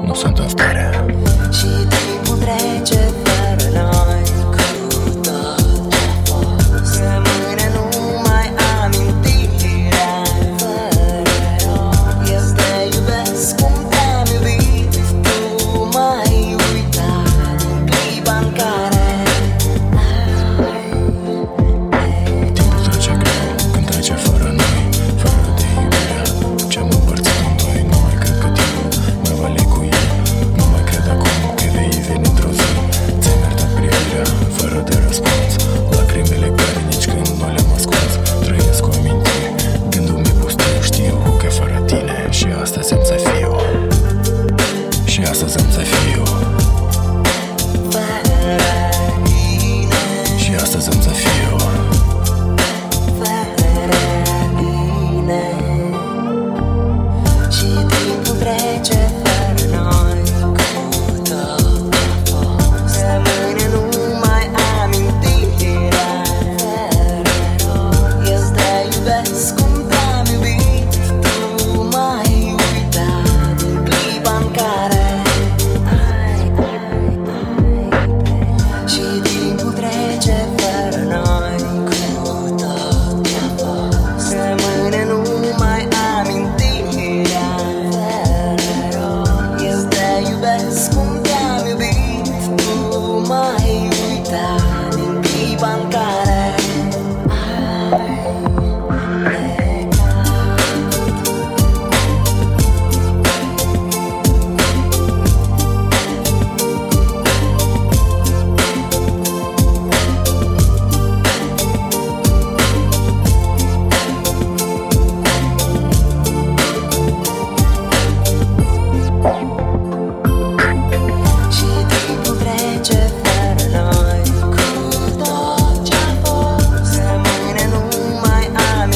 nu sunt în stare. Și timpul trece fără noi, cu tot ce a fost. Rămâne numai amintirea fără rost. Eu te iubesc cum te-am iubit, tu m-ai uitat în clipa în care Timpul trece greu când trece fără noi, fără de iubirea ce-am împărțit în doi. Nu mai cred că timpul mă va lecui, nu mai cred acum că vei veni într-o zi. Ți-ai iertat privirea fără de răspuns, lacrimile care nici când nu le-am ascuns. Trăiesc cu amintiri, gândul mi-e pustiu. Știu că fără tine și astăzi am să fiu, și astăzi am să fiu.